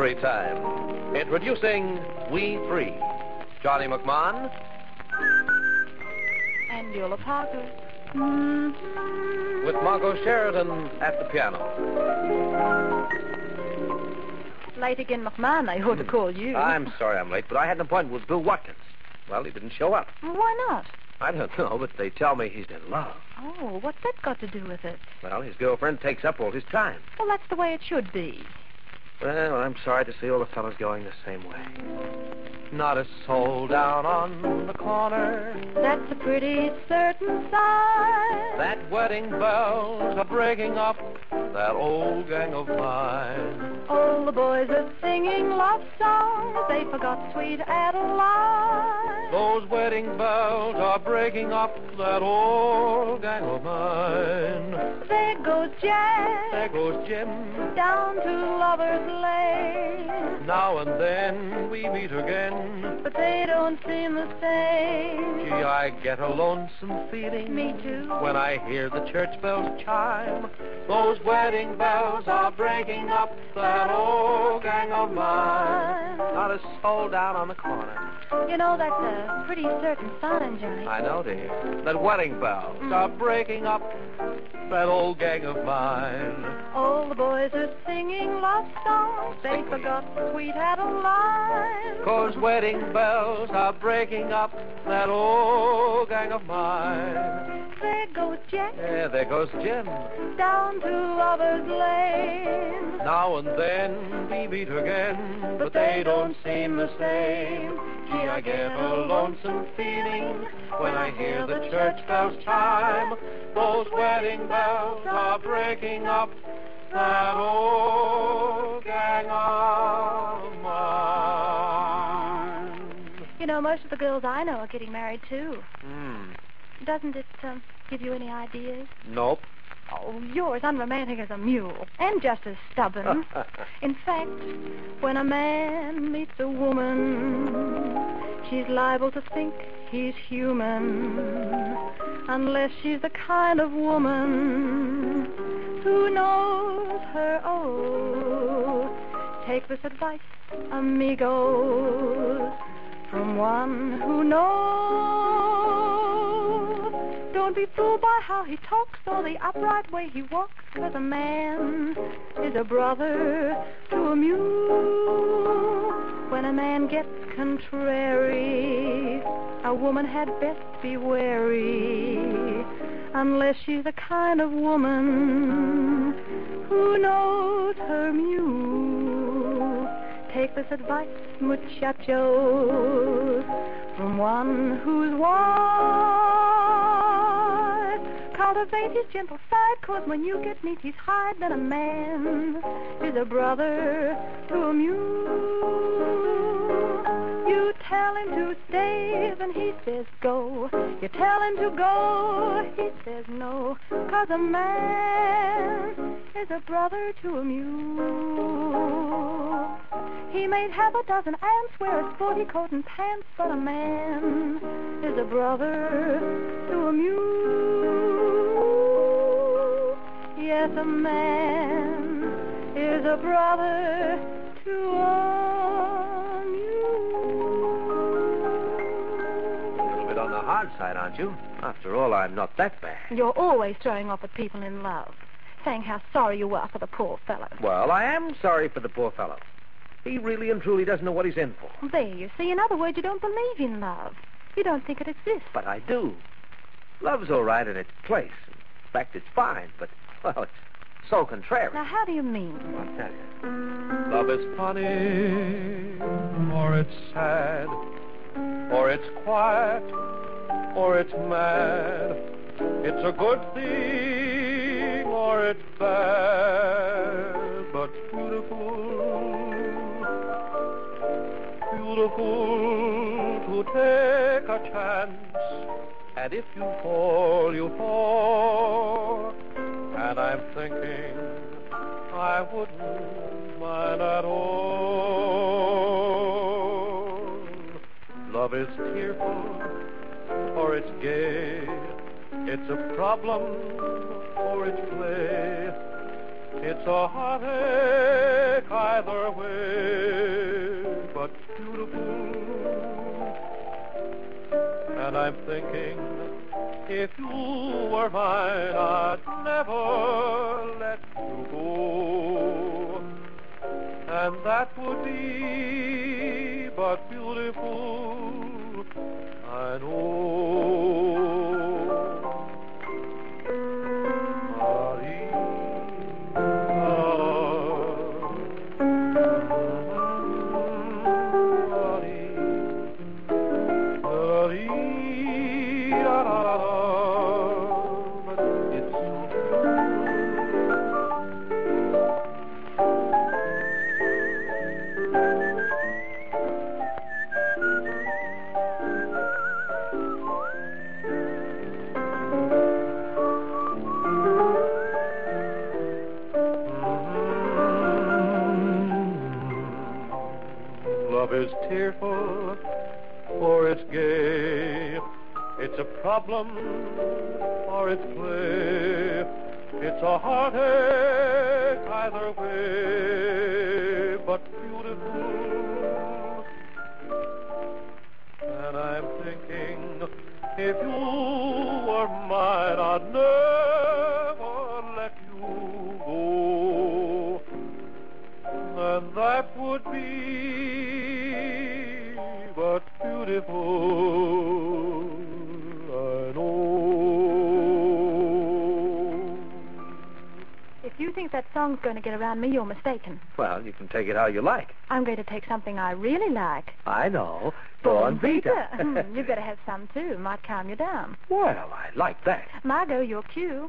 Mystery Time. Introducing We Three. Johnny McMahon. And Beulah Parker. With Margot Sheridan at the piano. Late again, McMahon. I ought to call you. I'm sorry I'm late, but I had an appointment with Bill Watkins. Well, he didn't show up. Why not? I don't know, but they tell me he's in love. Oh, what's that got to do with it? Well, his girlfriend takes up all his time. Well, that's the way it should be. Well, I'm sorry to see all the fellas going the same way. Not a soul down on the corner. That's a pretty certain sign. That wedding bells are breaking up that old gang of mine. All the boys are singing love songs. They forgot sweet Adeline. Those wedding bells are breaking up that old gang of mine. There goes Jack. There goes Jim. Down to Lover's Lane. Now and then we meet again. But they don't seem the same. Gee, I get a lonesome feeling. Me too. When I hear the church bells chime. Those wedding bells are breaking up that old gang of mine. Not a soul down on the corner. You know, that's a pretty certain sign, Johnny. I know, dear. That wedding bells are breaking up that old gang of mine. All the boys are singing love songs. They forgot sweet Adeline. 'Cause wedding bells are breaking up that old gang of mine. There goes Jack. Yeah, there goes Jim. Down to Lover's Lane. Now and then we meet again, but they don't seem the same. Gee, I get a lonesome feeling when I hear the church bells chime. Those wedding bells are breaking up that old gang of mine. You know, most of the girls I know are getting married, too. Doesn't it give you any ideas? Nope. Oh, you're as unromantic as a mule, and just as stubborn. In fact, when a man meets a woman, she's liable to think he's human, unless she's the kind of woman who knows her oh. Take this advice, amigos, from one who knows. Don't be fooled by how he talks or the upright way he walks, 'cause a man is a brother to a mule. When a man gets contrary, a woman had best be wary, unless she's the kind of woman who knows her mule. Take this advice, muchachos, from one who's wise. Cultivate his gentle side, 'cause when you get neath his hide, then a man is a brother to a mule. You tell him to stay, then he says go. You tell him to go, he says no, 'cause a man is a brother to a mule. He may have a dozen aunts, wear a sporty coat and pants, but a man is a brother to a mule. Yes, a man is a brother to a mule. A little bit on the hard side, aren't you? After all, I'm not that bad. You're always throwing off at people in love, saying how sorry you are for the poor fellow. Well, I am sorry for the poor fellow. He really and truly doesn't know what he's in for. There, you see. In other words, you don't believe in love. You don't think it exists. But I do. Love's all right in its place. In fact, it's fine, but, well, it's so contrary. Now, how do you mean? I'll tell you. Love is funny, or it's sad, or it's quiet, or it's mad. It's a good thing, or it's bad, but beautiful to take a chance, and if you fall, you fall. And I'm thinking I wouldn't mind at all. Love is tearful, or it's gay. It's a problem, or it's play. It's a heartache either way, but beautiful. And I'm thinking, if you were mine, I'd never let you go. And that would be but beautiful, I know. Love is tearful, or it's gay. It's a problem, or it's play. It's a heartache either way, but beautiful. And I'm thinking, if you were mine, I'd never let you go. And that would be but beautiful, I know. If you think that song's going to get around me, you're mistaken. Well, you can take it how you like. I'm going to take something I really like. I know. Bornvita. You better have some, too. Might calm you down. Well, I like that. Margot, your cue.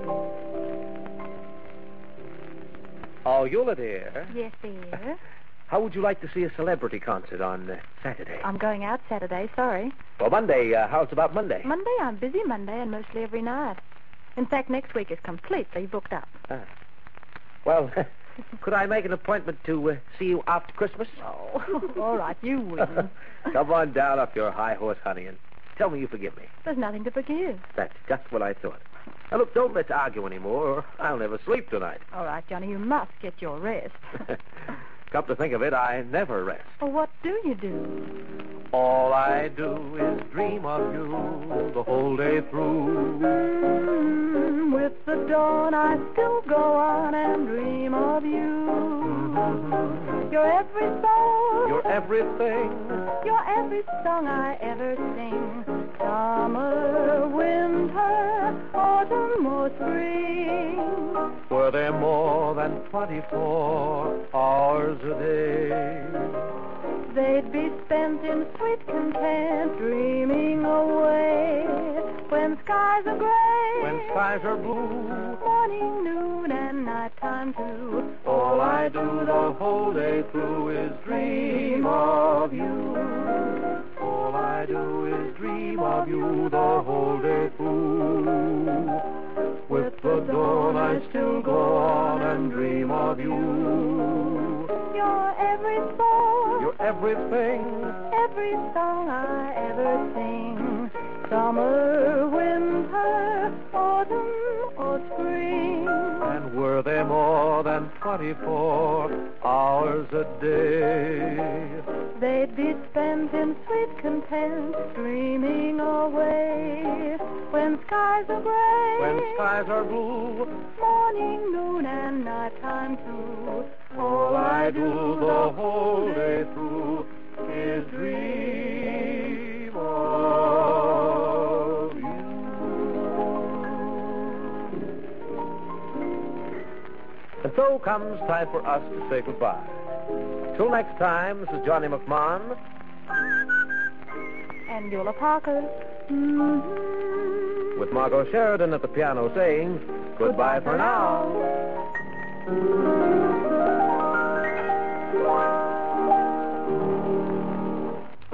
Oh, Eula, dear. Yes, dear. How would you like to see a celebrity concert on Saturday? I'm going out Saturday, sorry. Well, Monday, how's about Monday? Monday, I'm busy Monday and mostly every night. In fact, next week is completely booked up. Well, could I make an appointment to see you after Christmas? Oh, all right, you win. Come on down off your high horse, honey, and tell me you forgive me. There's nothing to forgive. That's just what I thought. Now, look, don't let's argue anymore, or I'll never sleep tonight. All right, Johnny, you must get your rest. Come to think of it, I never rest. Well, what do you do? All I do is dream of you the whole day through. With the dawn, I still go on and dream of you. You're every song. You're everything. You're every song I ever sing. Summer, winter, autumn, or spring. Were there more than 24 hours a day? They'd be spent in sweet content, dreaming away. When skies are gray, When skies are blue, morning, noon, and nighttime too. all I do the whole day through is dream of you. All I do is dream of you the whole day through. With the dawn I still go on and dream of you. You're every song, You're everything. every song I ever sing. Summer, winter, autumn, or spring. And were there more than 24 hours a day? They'd be spent in sweet content, dreaming away. When skies are gray, When skies are blue, morning, noon, and nighttime too. all I do the whole day through is dream of you. And so comes time for us to say goodbye. Till next time, this is Johnny McMahon. And Beulah Parker. With Margot Sheridan at the piano saying, goodbye for now.